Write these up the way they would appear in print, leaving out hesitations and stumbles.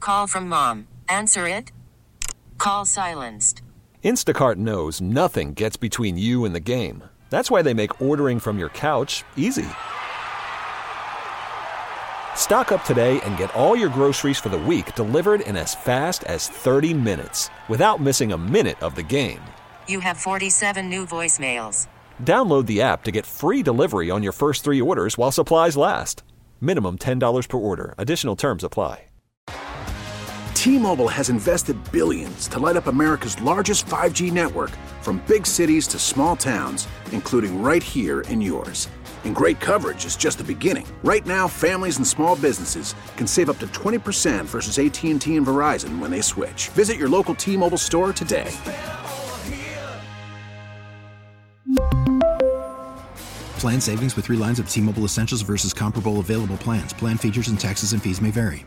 Call from mom. Answer it. Call silenced. Instacart knows nothing gets between you and the game. That's why they make ordering from your couch easy. Stock up today and get all your groceries for the week delivered in as fast as 30 minutes without missing a minute of the game. You have 47 new voicemails. Download the app to get free delivery on your first 3 orders while supplies last. Minimum $10 per order. Additional terms apply. T-Mobile has invested billions to light up America's largest 5G network, from big cities to small towns, including right here in yours. And great coverage is just the beginning. Right now, families and small businesses can save up to 20% versus AT&T and Verizon when they switch. Visit your local T-Mobile store today. Plan savings with 3 lines of T-Mobile Essentials versus comparable available plans. Plan features and taxes and fees may vary.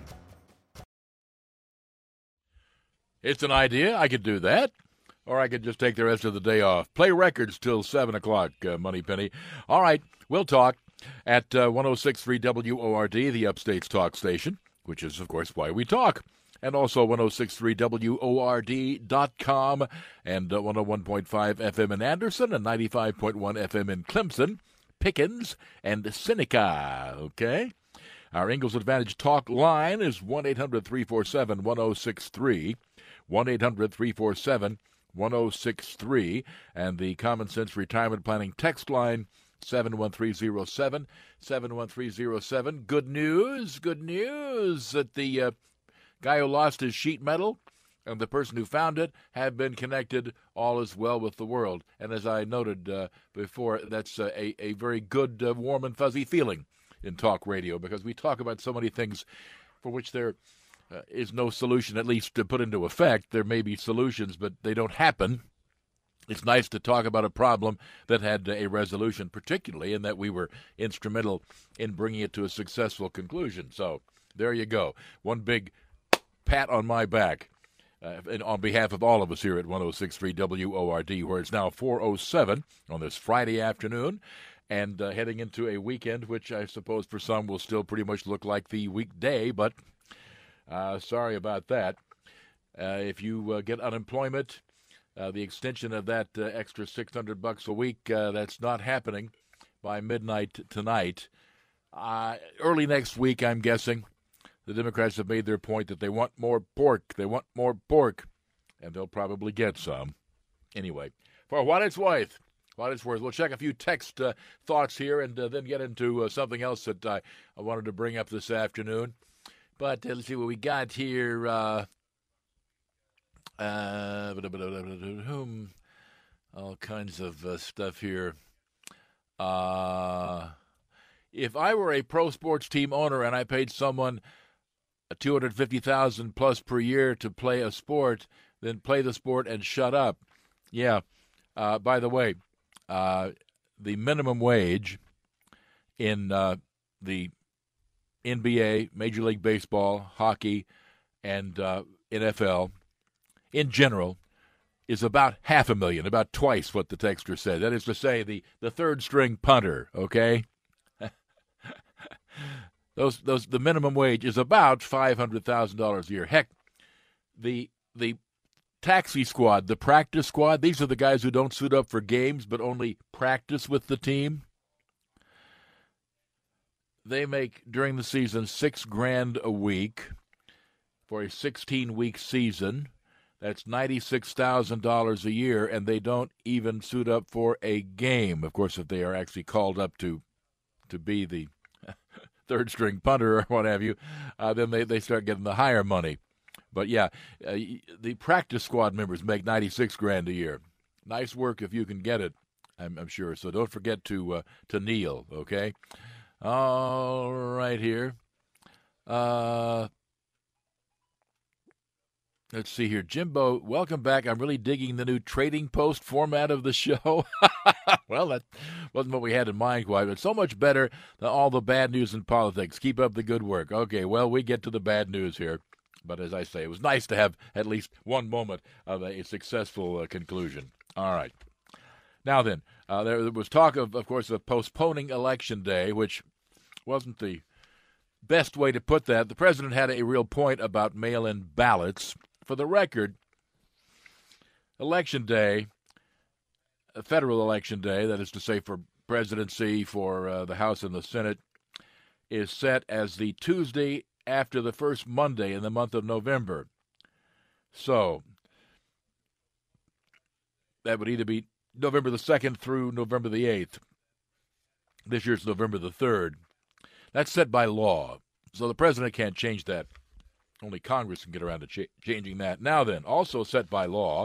It's an idea. I could do that. Or I could just take the rest of the day off. Play records till 7 o'clock, Moneypenny. All right, we'll talk at 106.3 WORD, the Upstate's talk station, which is, of course, why we talk. And also 106.3 WORD.com and 101.5 FM in Anderson and 95.1 FM in Clemson, Pickens, and Seneca. Okay? Our Ingalls Advantage talk line is 1-800-347-1063. 1-800-347-1063, and the Common Sense Retirement Planning text line, 71307, 71307. Good news that the guy who lost his sheet metal and the person who found it have been connected. All is well with the world. And as I noted before, that's a very good, warm and fuzzy feeling in talk radio, because we talk about so many things for which there is no solution, at least to put into effect. There may be solutions, but they don't happen. It's nice to talk about a problem that had a resolution, particularly in that we were instrumental in bringing it to a successful conclusion. So there you go. One big pat on my back and on behalf of all of us here at 106.3 WORD, where it's now 4:07 on this Friday afternoon, and heading into a weekend which I suppose for some will still pretty much look like the weekday, but sorry about that. If you get unemployment, the extension of that extra $600 a week, that's not happening by midnight tonight. Early next week, I'm guessing, the Democrats have made their point that they want more pork. They want more pork, and they'll probably get some. Anyway, for what it's worth, we'll check a few text thoughts here and then get into something else that I wanted to bring up this afternoon. But let's see what we got here. All kinds of stuff here. If I were a pro sports team owner and I paid someone $250,000 plus per year to play a sport, then play the sport and shut up. Yeah. By the way, the minimum wage in the NBA, Major League Baseball, hockey, and NFL, in general, is about $500,000, about twice what the texter said. That is to say, the third-string punter, okay? The minimum wage is about $500,000 a year. Heck, the taxi squad, the practice squad, these are the guys who don't suit up for games but only practice with the team. They make, during the season, $6,000 a week for a 16-week season. That's $96,000 a year, and they don't even suit up for a game. Of course, if they are actually called up to be the third-string punter or what have you, then they start getting the higher money. But, yeah, the practice squad members make $96,000 a year. Nice work if you can get it, I'm sure. So don't forget to kneel, okay? All right here. Let's see here. Jimbo, welcome back. I'm really digging the new Trading Post format of the show. Well, that wasn't what we had in mind quite, but so much better than all the bad news in politics. Keep up the good work. Okay, well, we get to the bad news here. But as I say, it was nice to have at least one moment of a successful conclusion. All right. Now then, there was talk of course, of postponing Election Day, which wasn't the best way to put that. The president had a real point about mail-in ballots. For the record, Election Day, a federal election day, that is to say for presidency, for the House and the Senate, is set as the Tuesday after the first Monday in the month of November. So that would either be November the 2nd through November the 8th. This year's November the 3rd. That's set by law. So the president can't change that. Only Congress can get around to changing that. Now then, also set by law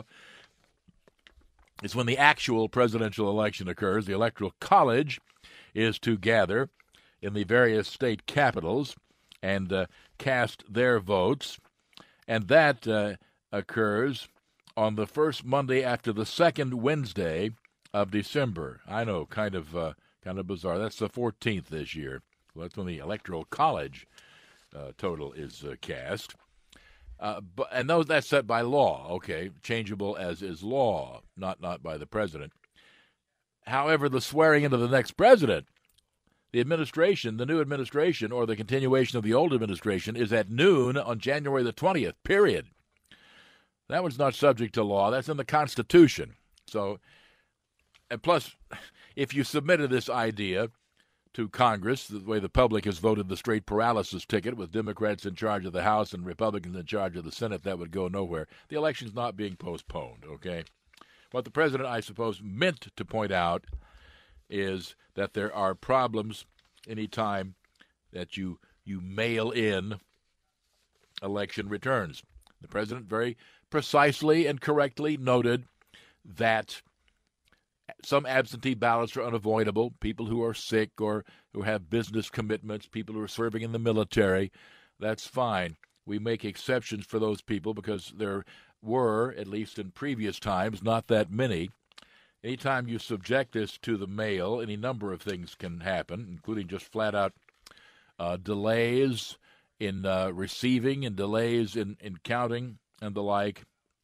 is when the actual presidential election occurs. The Electoral College is to gather in the various state capitals and cast their votes. And that occurs on the first Monday after the second Wednesday of December. I know, kind of bizarre. That's the 14th this year. Well, that's when the Electoral College total is cast. That's set by law, okay, changeable as is law, not by the president. However, the swearing into the next president, the new administration, or the continuation of the old administration, is at noon on January the 20th, period. That one's not subject to law. That's in the Constitution. So, and plus, if you submitted this idea to Congress, the way the public has voted the straight paralysis ticket with Democrats in charge of the House and Republicans in charge of the Senate, that would go nowhere. The election's not being postponed, okay? What the president, I suppose, meant to point out is that there are problems any time that you mail in election returns. The president very precisely and correctly noted that some absentee ballots are unavoidable. People who are sick or who have business commitments, people who are serving in the military, that's fine. We make exceptions for those people because there were, at least in previous times, not that many. Anytime you subject this to the mail, any number of things can happen, including just flat-out delays in receiving and delays in counting and the like.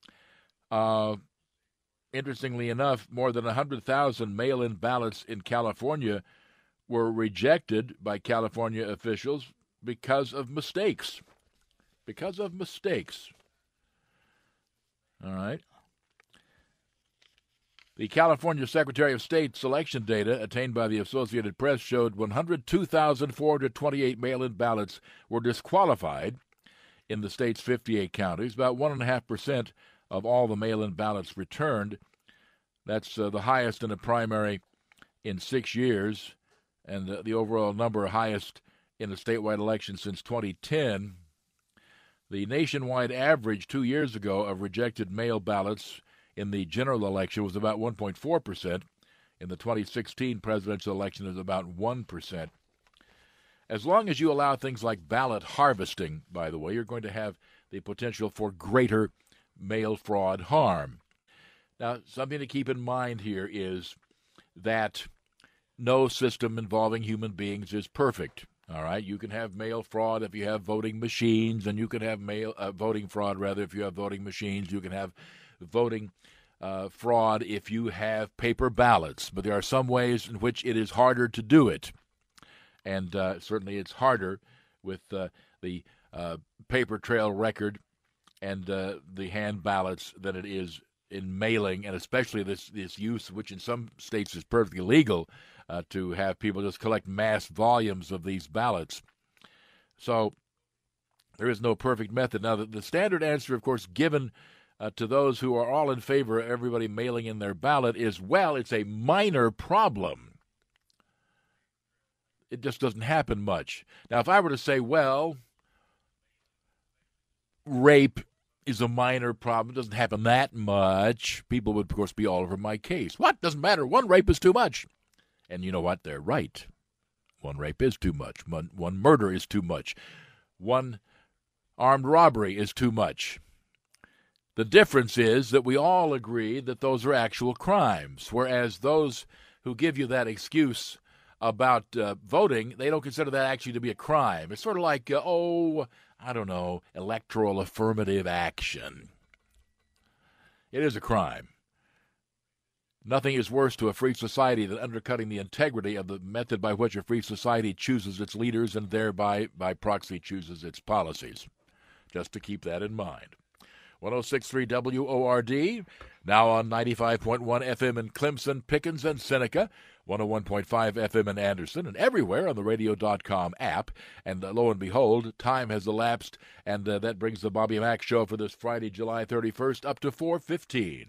Interestingly enough, more than 100,000 mail-in ballots in California were rejected by California officials because of mistakes. All right. The California Secretary of State's election data attained by the Associated Press showed 102,428 mail-in ballots were disqualified in the state's 58 counties, about 1.5% of all the mail-in ballots returned. That's the highest in a primary in 6 years, and the overall number highest in a statewide election since 2010. The nationwide average 2 years ago of rejected mail ballots in the general election was about 1.4%. In the 2016 presidential election, it was about 1%. As long as you allow things like ballot harvesting, by the way, you're going to have the potential for greater mail fraud harm. Now, something to keep in mind here is that no system involving human beings is perfect. All right, you can have mail fraud if you have voting machines, and you can have voting fraud rather if you have voting machines. You can have voting fraud if you have paper ballots, but there are some ways in which it is harder to do it, and certainly it's harder with the paper trail record and the hand ballots than it is in mailing, and especially this use, which in some states is perfectly legal, to have people just collect mass volumes of these ballots. So there is no perfect method. Now, the standard answer, of course, given to those who are all in favor of everybody mailing in their ballot is, well, it's a minor problem. It just doesn't happen much. Now, if I were to say, well, rape is a minor problem, it doesn't happen that much, people would, of course, be all over my case. What? Doesn't matter. One rape is too much. And you know what? They're right. One rape is too much. One murder is too much. One armed robbery is too much. The difference is that we all agree that those are actual crimes, whereas those who give you that excuse about voting, they don't consider that actually to be a crime. It's sort of like, electoral affirmative action. It is a crime. Nothing is worse to a free society than undercutting the integrity of the method by which a free society chooses its leaders and thereby, by proxy, chooses its policies. Just to keep that in mind. 106.3 WORD, now on 95.1 FM in Clemson, Pickens, and Seneca, 101.5 FM in Anderson, and everywhere on the radio.com app. And lo and behold, time has elapsed, and that brings the Bobby Mack Show for this Friday, July 31st, up to 4:15.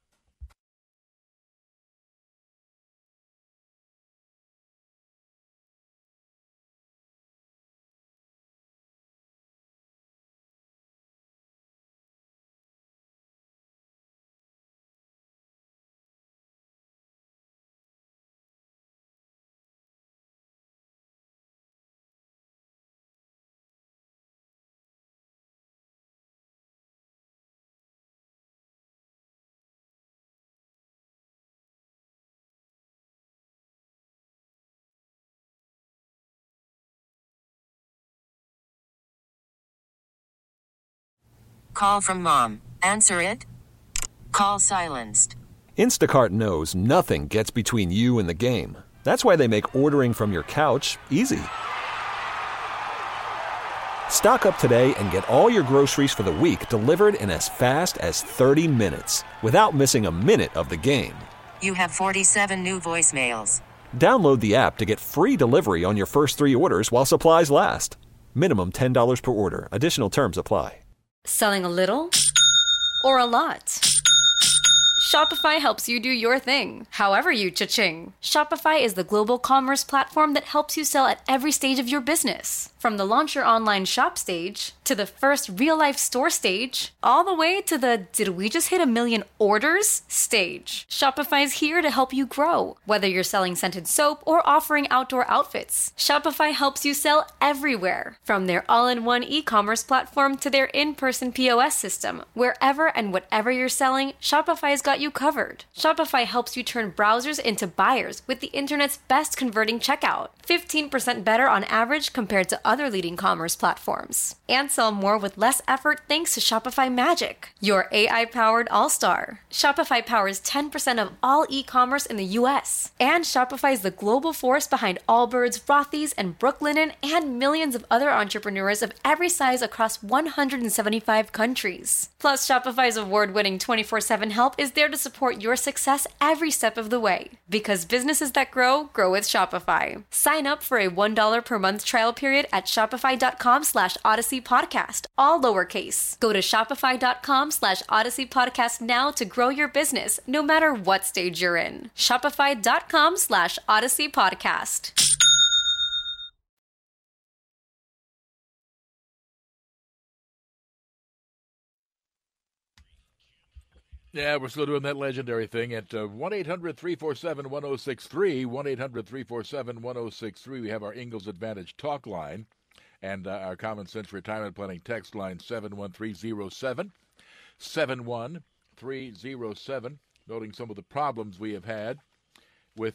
Call from mom. Answer it. Call silenced. Instacart knows nothing gets between you and the game. That's why they make ordering from your couch easy. Stock up today and get all your groceries for the week delivered in as fast as 30 minutes without missing a minute of the game. You have 47 new voicemails. Download the app to get free delivery on your first 3 orders while supplies last. Minimum $10 per order. Additional terms apply. Selling a little or a lot? Shopify helps you do your thing, however you cha-ching. Shopify is the global commerce platform that helps you sell at every stage of your business. From the launch your online shop stage, to the first real-life store stage, all the way to the did we just hit 1 million orders stage. Shopify's here to help you grow. Whether you're selling scented soap or offering outdoor outfits, Shopify helps you sell everywhere. From their all-in-one e-commerce platform to their in-person POS system, wherever and whatever you're selling, Shopify's got you covered. Shopify helps you turn browsers into buyers with the internet's best converting checkout. 15% better on average compared to other leading commerce platforms. And sell more with less effort thanks to Shopify Magic, your AI-powered all-star. Shopify powers 10% of all e-commerce in the U.S. And Shopify is the global force behind Allbirds, Rothy's, and Brooklinen, and millions of other entrepreneurs of every size across 175 countries. Plus, Shopify's award-winning 24/7 help is there to support your success every step of the way. Because businesses that grow, grow with Shopify. Sign up for a $1 per month trial period at shopify.com/Odyssey Podcast, all lowercase. Go to shopify.com/Odyssey Podcast now to grow your business, no matter what stage you're in. Shopify.com/Odyssey Podcast. Yeah, we're still doing that legendary thing at 1-800-347-1063, 1-800-347-1063. We have our Ingalls Advantage talk line and our Common Sense Retirement Planning text line 71307, 71307, noting some of the problems we have had with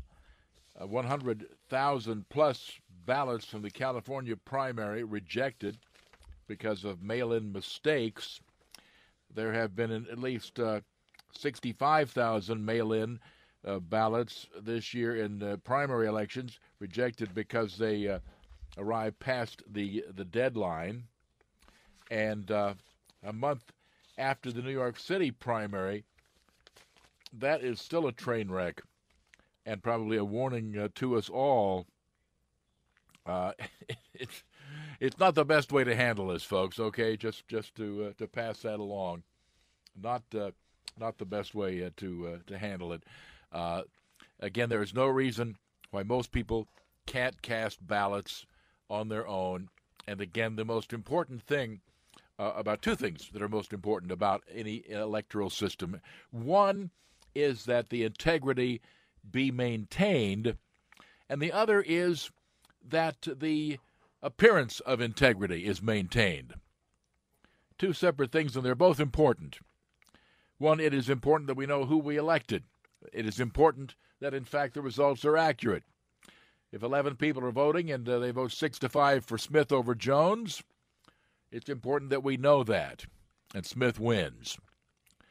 100,000 plus ballots from the California primary rejected because of mail-in mistakes. There have been at least 65,000 mail-in ballots this year in primary elections rejected because they arrived past the deadline. And a month after the New York City primary, that is still a train wreck and probably a warning to us all. It's not the best way to handle this, folks. Okay, just to pass that along, not the best way to handle it. Again, there is no reason why most people can't cast ballots on their own. And again, the most important thing about two things that are most important about any electoral system. One is that the integrity be maintained, and the other is that the appearance of integrity is maintained. Two separate things, and they're both important. One, it is important that we know who we elected. It is important that, in fact, the results are accurate. If 11 people are voting and they vote 6-5 for Smith over Jones, it's important that we know that, and Smith wins.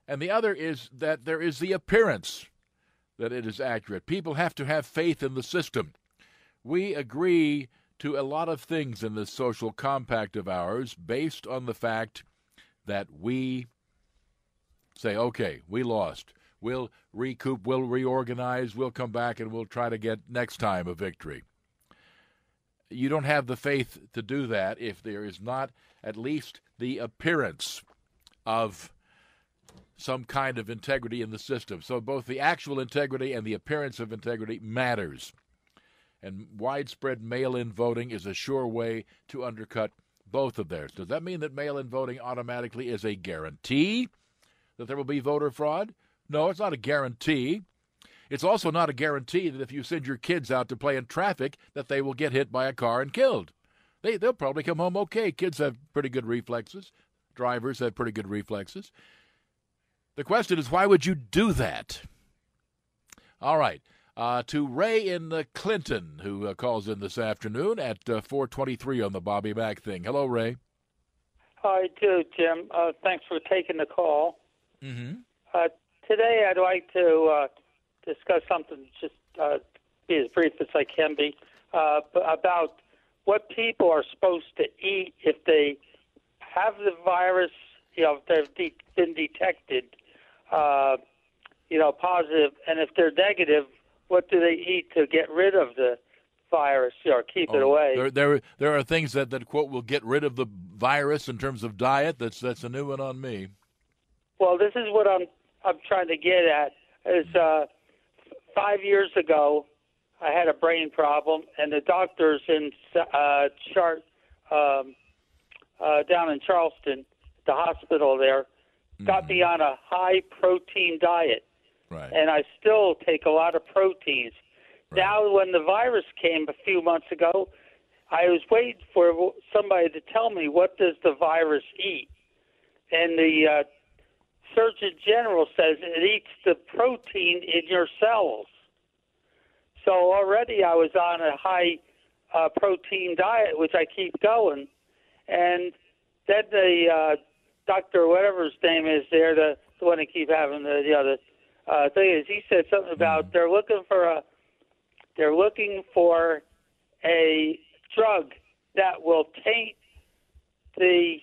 And the other is that there is the appearance that it is accurate. People have to have faith in the system. We agree to a lot of things in this social compact of ours based on the fact that we say, okay, we lost. We'll recoup, we'll reorganize, we'll come back, and we'll try to get next time a victory. You don't have the faith to do that if there is not at least the appearance of some kind of integrity in the system. So both the actual integrity and the appearance of integrity matters. And widespread mail-in voting is a sure way to undercut both of theirs. Does that mean that mail-in voting automatically is a guarantee that there will be voter fraud? No, it's not a guarantee. It's also not a guarantee that if you send your kids out to play in traffic that they will get hit by a car and killed. They'll probably come home okay. Kids have pretty good reflexes. Drivers have pretty good reflexes. The question is, why would you do that? All right. To Ray in Clinton, who calls in this afternoon at 4:23 on the Bobby Mack thing. Hello, Ray. Hi, too, Jim. Thanks for taking the call. Mm-hmm. Today, I'd like to discuss something, just be as brief as I can be, about what people are supposed to eat if they have the virus, if they've been detected, positive, and if they're negative, what do they eat to get rid of the virus or keep it away? There are things that quote will get rid of the virus in terms of diet. That's a new one on me. Well, this is what I'm trying to get at. Is 5 years ago, I had a brain problem, and the doctors in down in Charleston, the hospital there, got me on a high protein diet. Right. And I still take a lot of proteins. Right. Now, when the virus came a few months ago, I was waiting for somebody to tell me, what does the virus eat? And the Surgeon General says it eats the protein in your cells. So already I was on a high protein diet, which I keep going. And then the doctor, whatever his name is there, the one that keep having the other thing is, he said something about they're looking for a drug that will taint the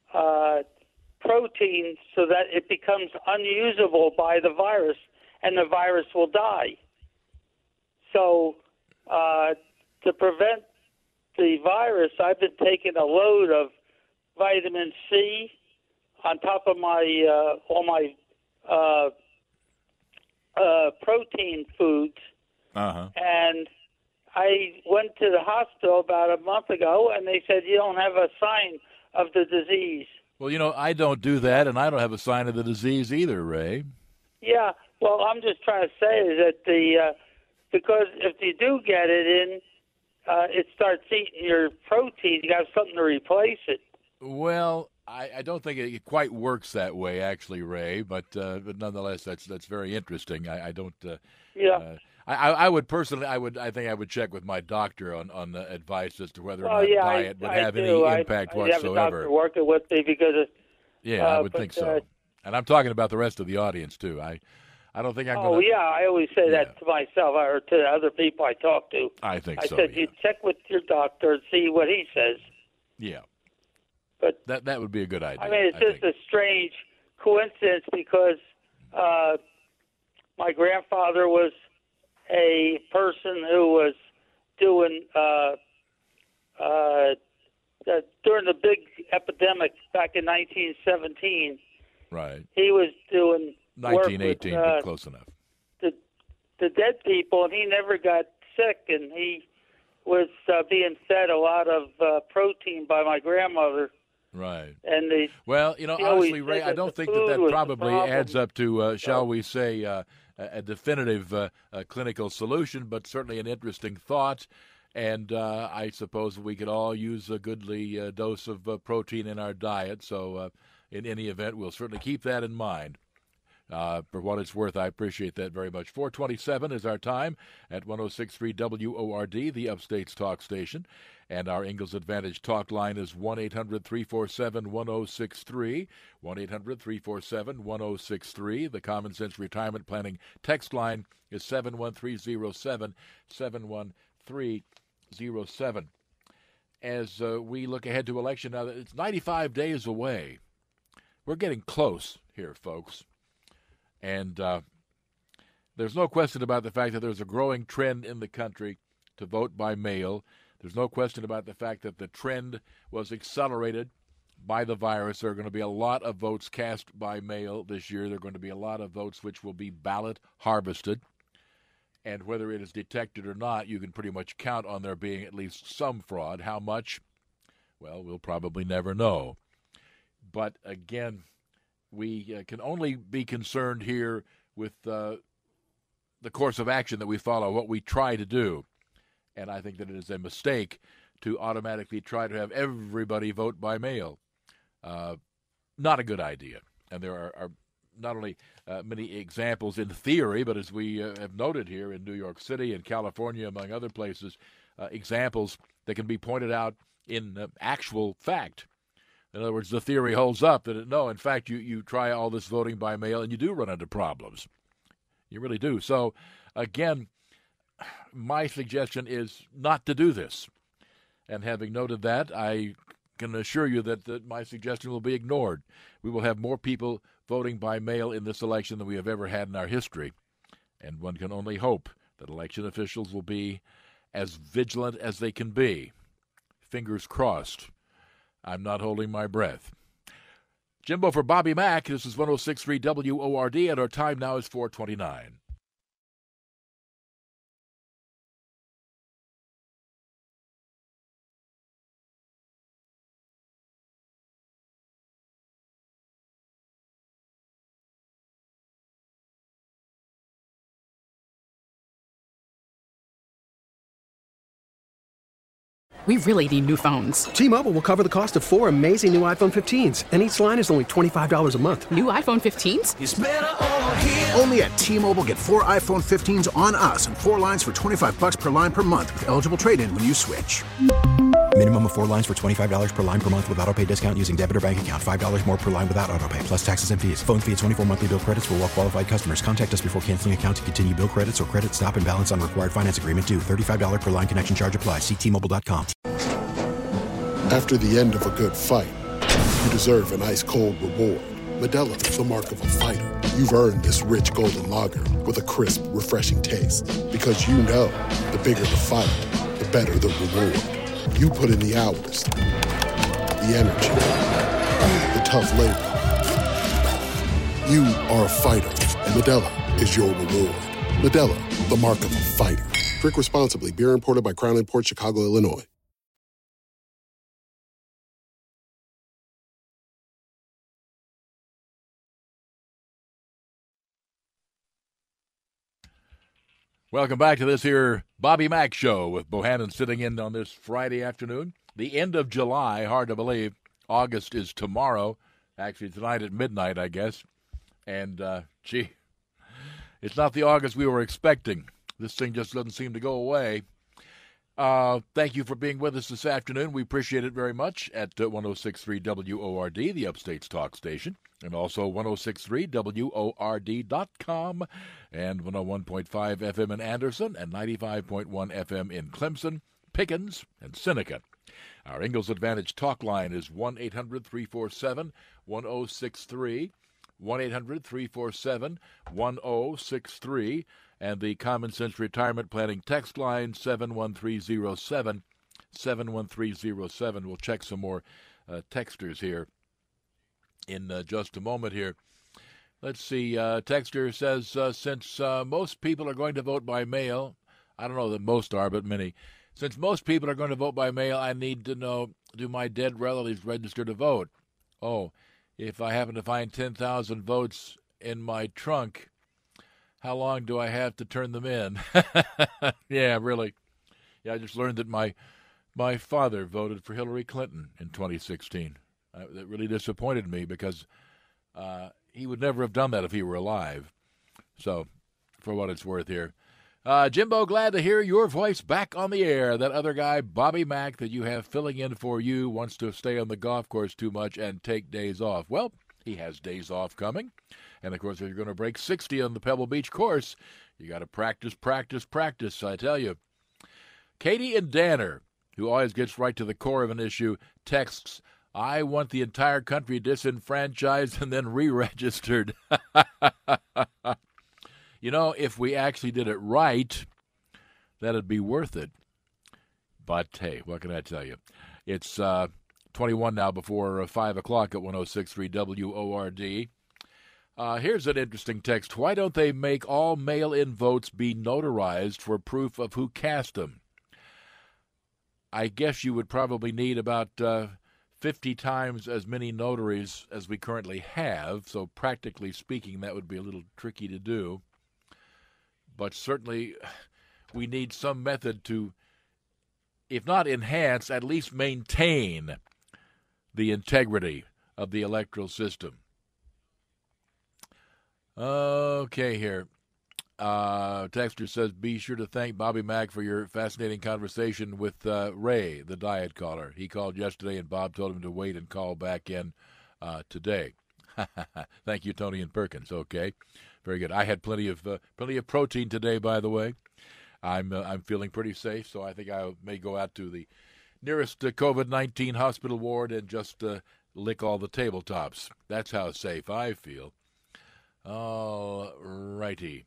protein so that it becomes unusable by the virus, and the virus will die. So to prevent the virus, I've been taking a load of vitamin C on top of my all my protein foods. And I went to the hospital about a month ago, and they said, you don't have a sign of the disease. Well, I don't do that, and I don't have a sign of the disease either, Ray. Yeah, well, I'm just trying to say that because if you do get it in, it starts eating your protein. You got something to replace it. Well, I don't think it quite works that way, actually, Ray. But nonetheless, that's very interesting. I don't. Yeah. I would personally. I think I would check with my doctor on the advice as to whether or not diet would have any impact whatsoever. I have a doctor working with me because. I would think so. And I'm talking about the rest of the audience too. I don't think I'm going to... Oh, yeah, I always say that to myself or to other people I talk to. I think so, I said, you check with your doctor and see what he says. Yeah. But that would be a good idea. I mean, it's just a strange coincidence because my grandfather was a person who was doing... during the big epidemic back in 1917, right? He was doing 1918, work with, but close enough. The dead people, and he never got sick, and he was being fed a lot of protein by my grandmother. Right. And honestly, Ray, I don't think that probably adds up to, shall we say, a definitive clinical solution, but certainly an interesting thought. And I suppose we could all use a goodly dose of protein in our diet. So in any event, we'll certainly keep that in mind. For what it's worth, I appreciate that very much. 4:27 is our time at 106.3 WORD, the Upstate's talk station. And our Ingalls Advantage talk line is 1-800-347-1063, 1-800-347-1063. The Common Sense Retirement Planning text line is 71307, 71307. As we look ahead to election, now it's 95 days away. We're getting close here, folks. And there's no question about the fact that there's a growing trend in the country to vote by mail. There's no question about the fact that the trend was accelerated by the virus. There are going to be a lot of votes cast by mail this year. There are going to be a lot of votes which will be ballot harvested. And whether it is detected or not, you can pretty much count on there being at least some fraud. How much? Well, we'll probably never know. But again, we can only be concerned here with the course of action that we follow, what we try to do. And I think that it is a mistake to automatically try to have everybody vote by mail. Not a good idea. And there are not only many examples in theory, but as we have noted here in New York City and California, among other places, examples that can be pointed out in actual fact. In other words, the theory holds up that, no, in fact, you try all this voting by mail and you do run into problems. You really do. So, again, my suggestion is not to do this. And having noted that, I can assure you that my suggestion will be ignored. We will have more people voting by mail in this election than we have ever had in our history. And one can only hope that election officials will be as vigilant as they can be. Fingers crossed. I'm not holding my breath. Jimbo for Bobby Mack. This is 106.3 WORD, and our time now is 4:29. We really need new phones. T-Mobile will cover the cost of 4 amazing new iPhone 15s, and each line is only $25 a month. New iPhone 15s? It's better over here. Only at T-Mobile, get 4 iPhone 15s on us and 4 lines for $25 per line per month with eligible trade-in when you switch. Minimum of 4 lines for $25 per line per month with autopay discount using debit or bank account. $5 more per line without autopay, plus taxes and fees. Phone fee at 24 monthly bill credits for well-qualified customers. Contact us before canceling account to continue bill credits or credit stop and balance on required finance agreement due. $35 per line connection charge applies. See T-Mobile.com. After the end of a good fight, you deserve an ice-cold reward. Modelo is the mark of a fighter. You've earned this rich golden lager with a crisp, refreshing taste. Because you know, the bigger the fight, the better the reward. You put in the hours, the energy, the tough labor. You are a fighter, and Modelo is your reward. Modelo, the mark of a fighter. Drink responsibly. Beer imported by Crown Imports, Chicago, Illinois. Welcome back to this here Bobby Mack Show with Bohannon sitting in on this Friday afternoon. The end of July, hard to believe. August is tomorrow. Actually, tonight at midnight, I guess. And, it's not the August we were expecting. This thing just doesn't seem to go away. Thank you for being with us this afternoon. We appreciate it very much at 106.3 WORD, the Upstate's talk station, and also 106.3 WORD.com and 101.5 FM in Anderson and 95.1 FM in Clemson, Pickens, and Seneca. Our Ingalls Advantage talk line is 1-800-347-1063, 1-800-347-1063, and the Common Sense Retirement Planning text line 71307, 71307. We'll check some more texters here in just a moment here. Let's see. Texter says, since most people are going to vote by mail, I don't know that most are, but many. Since most people are going to vote by mail, I need to know, do my dead relatives register to vote? Oh, if I happen to find 10,000 votes in my trunk, how long do I have to turn them in? Yeah, really. Yeah, I just learned that my father voted for Hillary Clinton in 2016. That really disappointed me because he would never have done that if he were alive. So, for what it's worth here. Jimbo, glad to hear your voice back on the air. That other guy, Bobby Mack, that you have filling in for you, wants to stay on the golf course too much and take days off. Well, he has days off coming. And, of course, if you're going to break 60 on the Pebble Beach course, you got to practice, I tell you. Katie in Danner, who always gets right to the core of an issue, texts, I want the entire country disenfranchised and then re-registered. You know, if we actually did it right, that'd be worth it. But, hey, what can I tell you? It's 21 now before 5 o'clock at 106.3 WORD. Here's an interesting text. Why don't they make all mail-in votes be notarized for proof of who cast them? I guess you would probably need about 50 times as many notaries as we currently have, so practically speaking, that would be a little tricky to do. But certainly we need some method to, if not enhance, at least maintain the integrity of the electoral system. Okay, here. Texter says, be sure to thank Bobby Mack for your fascinating conversation with Ray, the diet caller. He called yesterday, and Bob told him to wait and call back in today. Thank you, Tony and Perkins. Okay, very good. I had plenty of protein today, by the way. I'm feeling pretty safe, so I think I may go out to the nearest COVID-19 hospital ward and just lick all the tabletops. That's how safe I feel. All righty.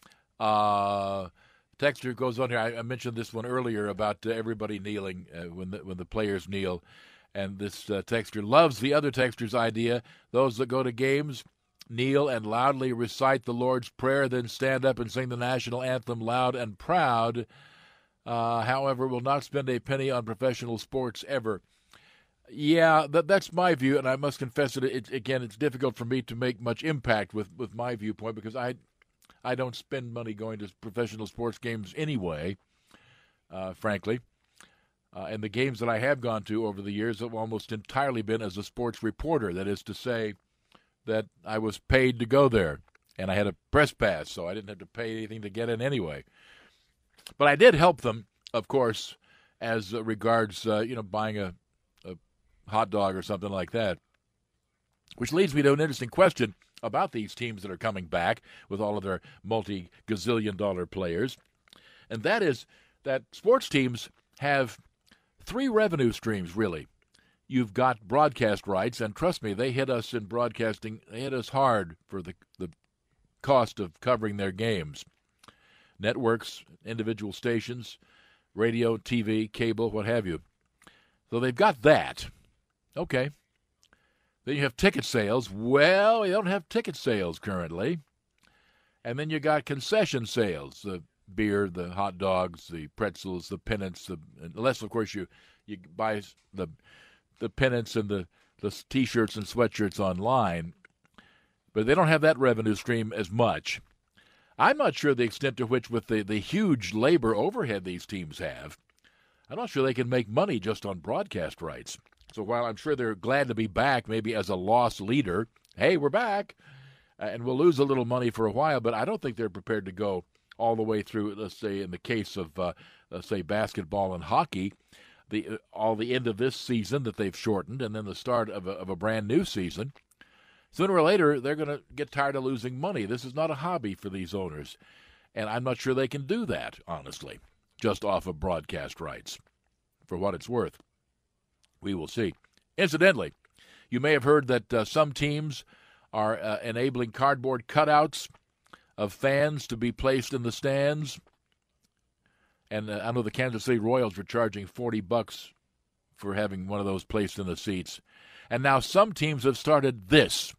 Texter goes on here. I mentioned this one earlier about everybody kneeling when the players kneel. And this texter loves the other texter's idea. Those that go to games kneel and loudly recite the Lord's Prayer, then stand up and sing the national anthem loud and proud. However, will not spend a penny on professional sports ever. Yeah, that's my view, and I must confess that it's difficult for me to make much impact with my viewpoint because I don't spend money going to professional sports games anyway, frankly. And the games that I have gone to over the years have almost entirely been as a sports reporter. That is to say that I was paid to go there, and I had a press pass, so I didn't have to pay anything to get in anyway. But I did help them, of course, as regards buying a hot dog or something like that. Which leads me to an interesting question about these teams that are coming back with all of their multi-gazillion-dollar players. And that is that sports teams have three revenue streams, really. You've got broadcast rights, and trust me, they hit us in broadcasting. They hit us hard for the cost of covering their games. Networks, individual stations, radio, TV, cable, what have you. So they've got that. Okay. Then you have ticket sales. Well, we don't have ticket sales currently. And then you got concession sales, the beer, the hot dogs, the pretzels, the pennants, unless, of course, you buy the pennants and the T-shirts and sweatshirts online. But they don't have that revenue stream as much. I'm not sure the extent to which, with the huge labor overhead these teams have, I'm not sure they can make money just on broadcast rights. So while I'm sure they're glad to be back, maybe as a loss leader, hey, we're back, and we'll lose a little money for a while, but I don't think they're prepared to go all the way through, let's say, in the case of, let's say, basketball and hockey, the end of this season that they've shortened, and then the start of a brand new season. Sooner or later, they're going to get tired of losing money. This is not a hobby for these owners, and I'm not sure they can do that, honestly, just off of broadcast rights, for what it's worth. We will see. Incidentally, you may have heard that some teams are enabling cardboard cutouts of fans to be placed in the stands. And I know the Kansas City Royals were charging $40 for having one of those placed in the seats. And now some teams have started this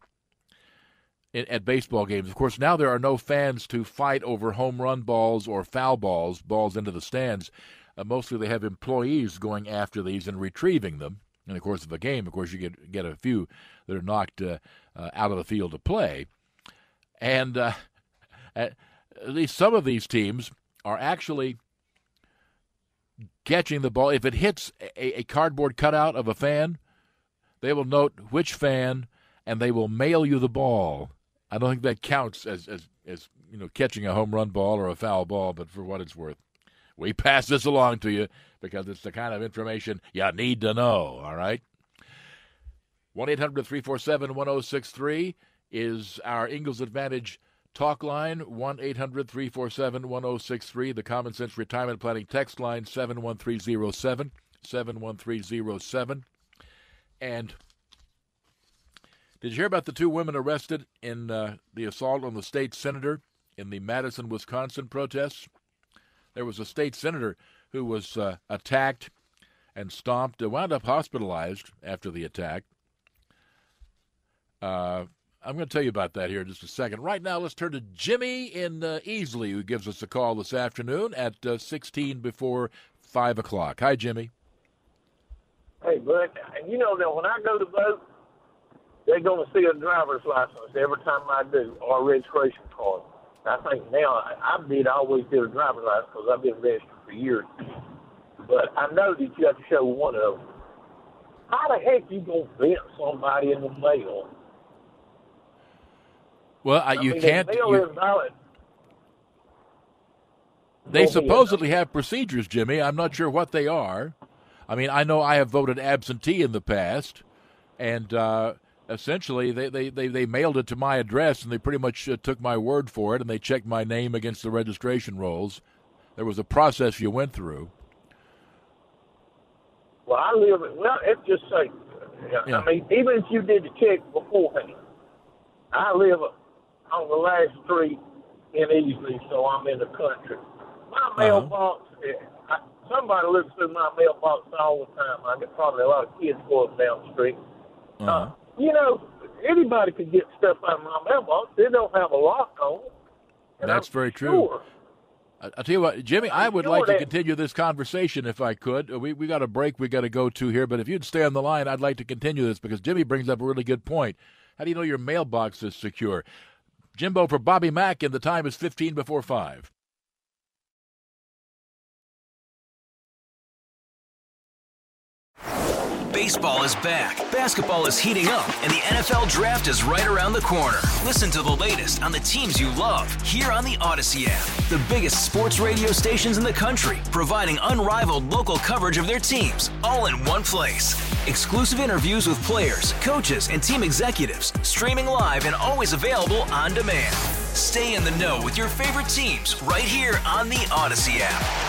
at baseball games. Of course, now there are no fans to fight over home run balls or foul balls into the stands. Mostly they have employees going after these and retrieving them. In the course of a game, of course, you get a few that are knocked out of the field to play. And at least some of these teams are actually catching the ball. If it hits a cardboard cutout of a fan, they will note which fan and they will mail you the ball. I don't think that counts as catching a home run ball or a foul ball, but for what it's worth, we pass this along to you because it's the kind of information you need to know, all right? 1-800-347-1063 is our Ingalls Advantage talk line, 1-800-347-1063, the Common Sense Retirement Planning text line, 71307, 71307. And did you hear about the two women arrested in the assault on the state senator in the Madison, Wisconsin protests? There was a state senator who was attacked and stomped, wound up hospitalized after the attack. I'm going to tell you about that here in just a second. Right now, let's turn to Jimmy in Easley, who gives us a call this afternoon at 16 before 5 o'clock. Hi, Jimmy. Hey, Bud, you know that when I go to vote, they're going to see a driver's license every time I do, or a registration card. I think now, I always did a driver's license because I've been registered for years. But I know that you have to show one of them. How the heck you going to vet somebody in the mail? Well, you can't. The mail is valid. They supposedly have procedures, Jimmy. I'm not sure what they are. I mean, I know I have voted absentee in the past, and essentially they mailed it to my address, and they pretty much took my word for it, and they checked my name against the registration rolls. There was a process you went through. Well, it's just safe. Yeah. I mean, even if you did the check beforehand, I live on the last street in Easley, so I'm in the country. My mailbox, somebody looks through my mailbox all the time. I get probably a lot of kids go up down the street. Anybody could get stuff out of my mailbox. They don't have a lock on it. That's very true. I'll tell you what, Jimmy, I would like to continue this conversation if I could. We got a break we got to go to here, but if you'd stay on the line, I'd like to continue this because Jimmy brings up a really good point. How do you know your mailbox is secure? Jimbo for Bobby Mack, and the time is 15 before 5. Baseball is back, basketball is heating up, and the NFL Draft is right around the corner. Listen to the latest on the teams you love here on the Odyssey app. The biggest sports radio stations in the country, providing unrivaled local coverage of their teams, all in one place. Exclusive interviews with players, coaches, and team executives, streaming live and always available on demand. Stay in the know with your favorite teams right here on the Odyssey app.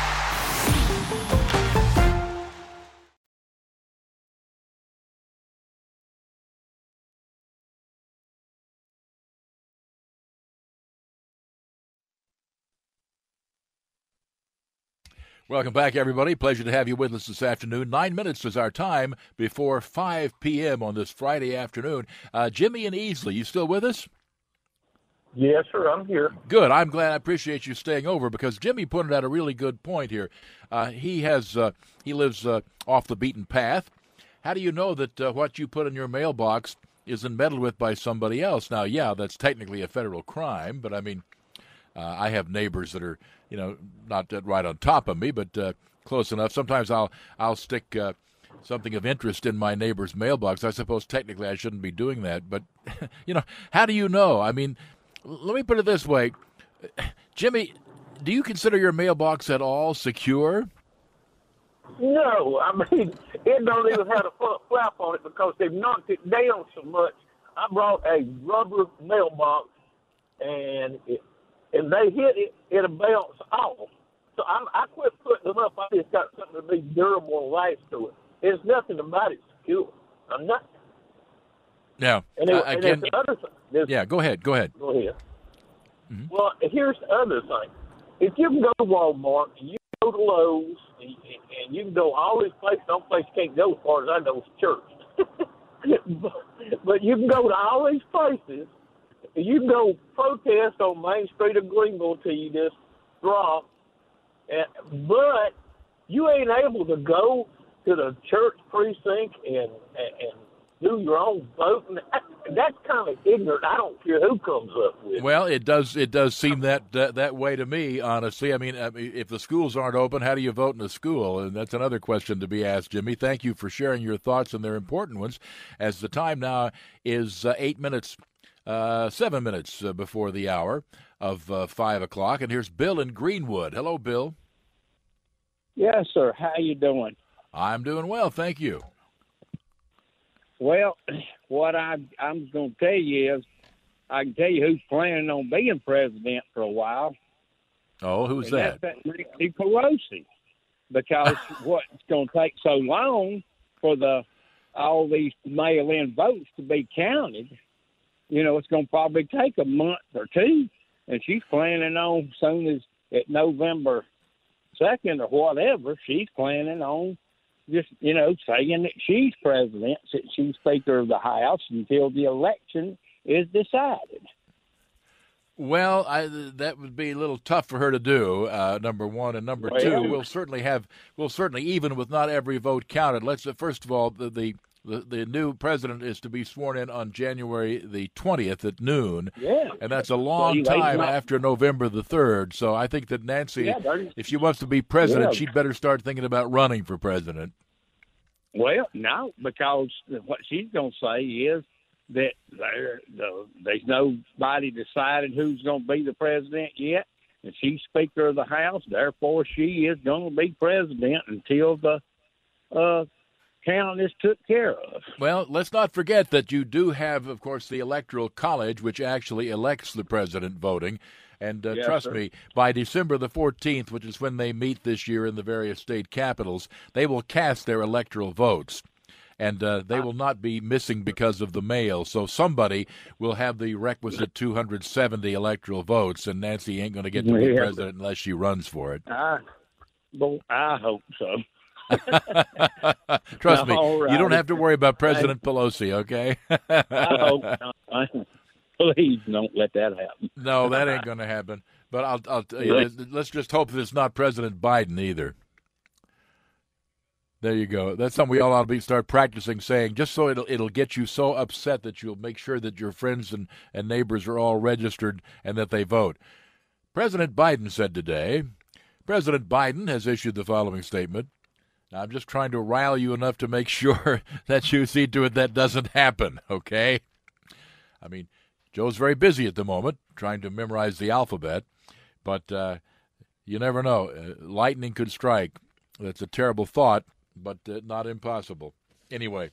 Welcome back, everybody. Pleasure to have you with us this afternoon. 9 minutes is our time before 5 p.m. on this Friday afternoon. Jimmy and Easley, you still with us? Yes, sir. I'm here. Good. I'm glad. I appreciate you staying over because Jimmy pointed out a really good point here. He lives off the beaten path. How do you know that what you put in your mailbox isn't meddled with by somebody else? Now, yeah, that's technically a federal crime, but I mean, I have neighbors that are, not right on top of me, but close enough. Sometimes I'll stick something of interest in my neighbor's mailbox. I suppose technically I shouldn't be doing that, but, how do you know? I mean, let me put it this way. Jimmy, do you consider your mailbox at all secure? No, I mean, it don't even have a flap on it because they've knocked it down so much. I brought a rubber mailbox, and they hit it, it'll bounce off. So I quit putting them up. I just got something to be durable and last to it. There's nothing about it secure. I'm not. Now, again, yeah, go ahead. Go ahead. Mm-hmm. Well, here's the other thing. If you can go to Walmart, and you can go to Lowe's, and you can go all these places, some place you can't go as far as I know is church. but you can go to all these places. You can go protest on Main Street of Greenville till you just drop. But you ain't able to go to the church precinct and do your own voting. That's kind of ignorant. I don't care who comes up with it. Well, it does seem that way to me, honestly. I mean, if the schools aren't open, how do you vote in a school? And that's another question to be asked, Jimmy. Thank you for sharing your thoughts, and they're important ones, as the time now is 7 minutes before the hour of 5 o'clock. And here's Bill in Greenwood. Hello, Bill. Yes, sir. How you doing? I'm doing well, thank you. Well, what I'm going to tell you is I can tell you who's planning on being president for a while. Oh, who's that? That's Nancy Pelosi. Because what's going to take so long for all these mail-in votes to be counted, it's going to probably take a month or two. And she's planning on, soon as at November 2nd or whatever, she's planning on just, saying that she's president, that she's Speaker of the House until the election is decided. Well, that would be a little tough for her to do, number one. And number two, we'll certainly, even with not every vote counted, first of all, the new president is to be sworn in on January the 20th at noon. Yeah. And that's a long time after November the 3rd. So I think that Nancy, if she wants to be president, she'd better start thinking about running for president. Well, no, because what she's going to say is that there's nobody decided who's going to be the president yet, and she's Speaker of the House. Therefore, she is going to be president until the count is took care of. Well, let's not forget that you do have, of course, the Electoral College, which actually elects the president voting. And trust me, by December the 14th, which is when they meet this year in the various state capitals, they will cast their electoral votes. And they will not be missing because of the mail. So somebody will have the requisite 270 electoral votes, and Nancy ain't going to get to be president unless she runs for it. I hope so. Trust me, you don't have to worry about President Pelosi, okay? I hope not. Please don't let that happen. No, that ain't going to happen. But I'll tell you, let's just hope that it's not President Biden either. There you go. That's something we all ought to start practicing saying, just so it'll get you so upset that you'll make sure that your friends and neighbors are all registered and that they vote. President Biden said today, President Biden has issued the following statement. Now, I'm just trying to rile you enough to make sure that you see to it that doesn't happen, okay? I mean, Joe's very busy at the moment trying to memorize the alphabet, but you never know. Lightning could strike. That's a terrible thought, but not impossible. Anyway,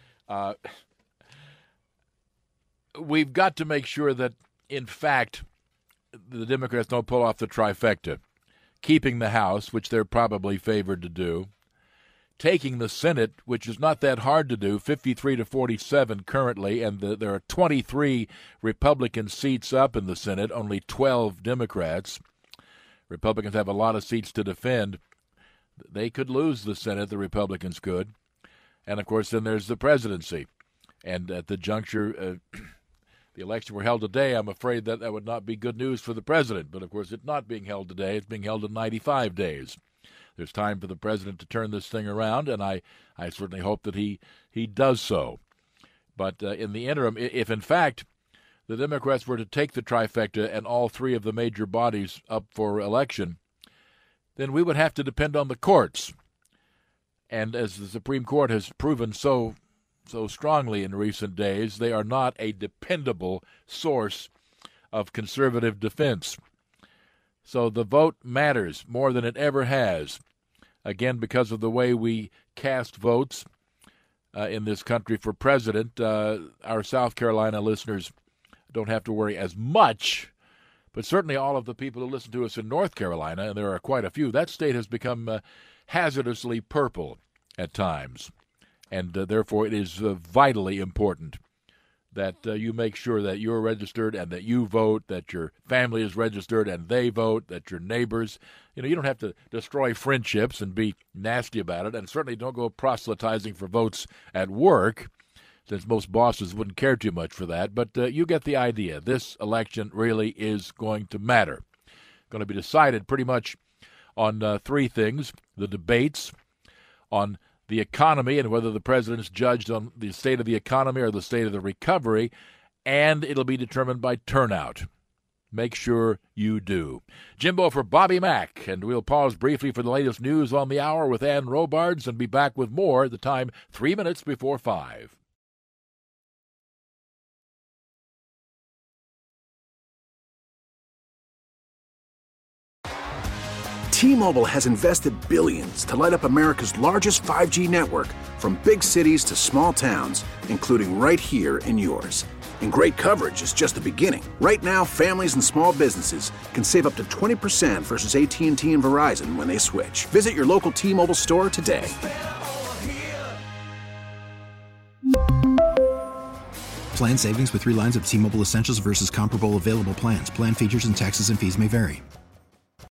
we've got to make sure that, in fact, the Democrats don't pull off the trifecta, keeping the House, which they're probably favored to do, taking the Senate, which is not that hard to do, 53 to 47 currently, and there are 23 Republican seats up in the Senate, only 12 Democrats. Republicans have a lot of seats to defend. They could lose the Senate, the Republicans could. And, of course, then there's the presidency. And at the juncture, the election were held today, I'm afraid that would not be good news for the president. But, of course, it's not being held today. It's being held in 95 days. There's time for the president to turn this thing around, and I certainly hope that he does so. But in the interim, if in fact the Democrats were to take the trifecta and all three of the major bodies up for election, then we would have to depend on the courts. And as the Supreme Court has proven so strongly in recent days, they are not a dependable source of conservative defense. So the vote matters more than it ever has, again, because of the way we cast votes in this country for president. Our South Carolina listeners don't have to worry as much, but certainly all of the people who listen to us in North Carolina, and there are quite a few, that state has become hazardously purple at times, and therefore it is vitally important that you make sure that you're registered and that you vote, that your family is registered and they vote, that your neighbors, you don't have to destroy friendships and be nasty about it, and certainly don't go proselytizing for votes at work, since most bosses wouldn't care too much for that. But you get the idea. This election really is going to matter. Going to be decided pretty much on three things: the debates, on the economy and whether the president's judged on the state of the economy or the state of the recovery, and it'll be determined by turnout. Make sure you do. Jimbo for Bobby Mack, and we'll pause briefly for the latest news on the hour with Ann Robards and be back with more at the time 3 minutes before 5. T-Mobile has invested billions to light up America's largest 5G network, from big cities to small towns, including right here in yours. And great coverage is just the beginning. Right now, families and small businesses can save up to 20% versus AT&T and Verizon when they switch. Visit your local T-Mobile store today. Plan savings with 3 lines of T-Mobile Essentials versus comparable available plans. Plan features and taxes and fees may vary.